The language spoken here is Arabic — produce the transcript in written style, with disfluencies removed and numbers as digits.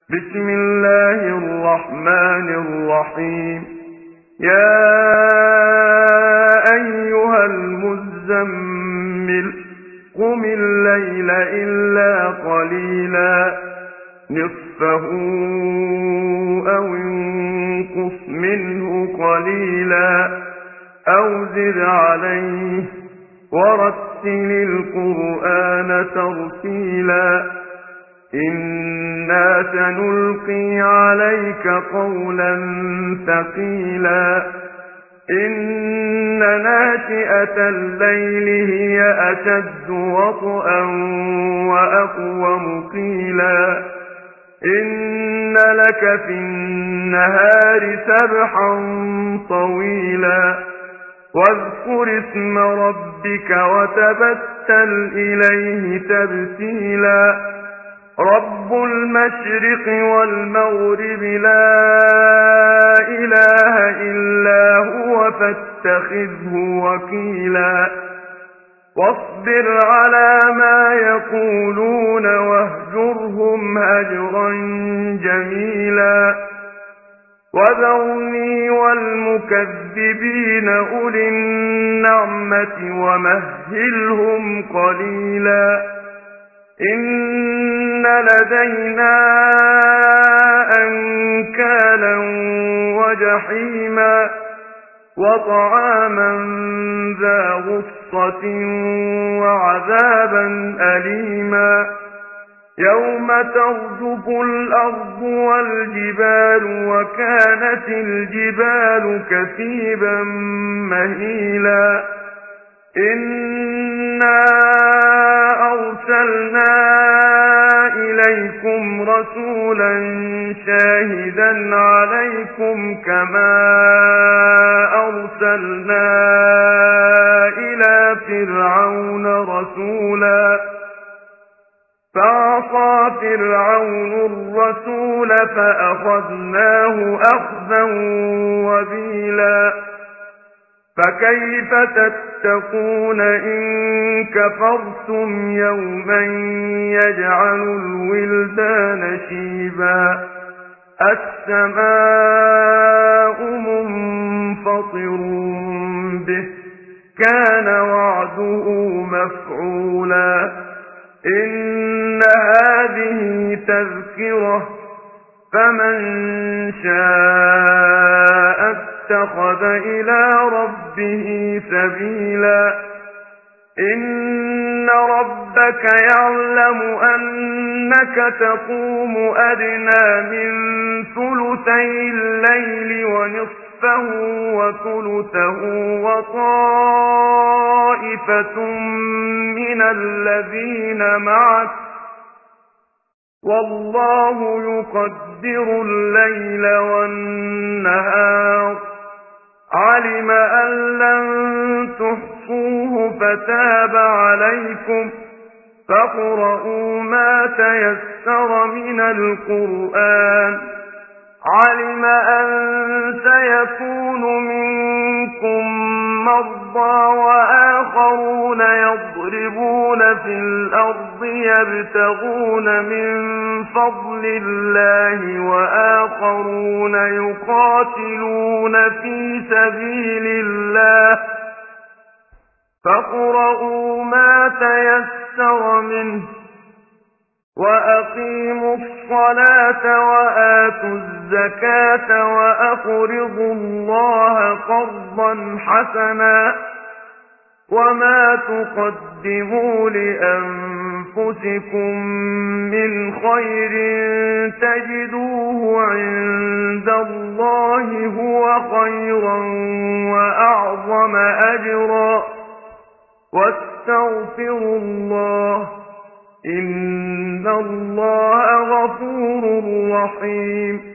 بسم الله الرحمن الرحيم. يا أيها المزمل قم الليل إلا قليلا نصفه أو انقص منه قليلا أو زد عليه ورتل القرآن ترتيلا إنا سنلقي عليك قولا ثقيلا إن ناشئة الليل هي أشد وطئا وأقوم قيلا إن لك في النهار سبحا طويلا واذكر اسم ربك وتبتل إليه تبتيلا رب المشرق والمغرب لا إله إلا هو فاتخذه وكيلا واصبر على ما يقولون واهجرهم هجرا جميلا وذرني والمكذبين أولي النعمة ومهلهم قليلا إن لدينا أنكالا وجحيما وطعاما ذا غصة وعذابا أليما يوم ترجف الأرض والجبال وكانت الجبال كثيبا مهيلا إنا أرسلنا إليكم رسولا شاهدا عليكم كما أرسلنا إلى فرعون رسولا فعصى فرعون الرسول فأخذناه أخذا وبيلا فكيف تتقون إن كفرتم يوما يجعل الولدان شيبا السماء منفطر به كان وعده مفعولا إن هذه تذكرة فمن شاء اتخذ إلى ربه سبيلا إن ربك يعلم أنك تقوم أدنى من ثلثي الليل ونصفه وثلثه وطائفة من الذين معك والله يقدر الليل والنهار علم أن لن تحصوه فتاب عليكم فاقرؤوا ما تيسر من القرآن علم أن سيكون منكم مرضى وآخرون يضربون في الأرض يبتغون من فضل الله وآخرون يقاتلون في سبيل الله فاقرؤوا ما تيسر منه وأقيموا الصلاة وآتوا الزكاة وأقرضوا الله قرضا حسنا وما تقدموا لأنفسكم من خير تجدوه عند الله هو خيرا وأعظم أجرا واستغفروا الله إن الله غفور رحيم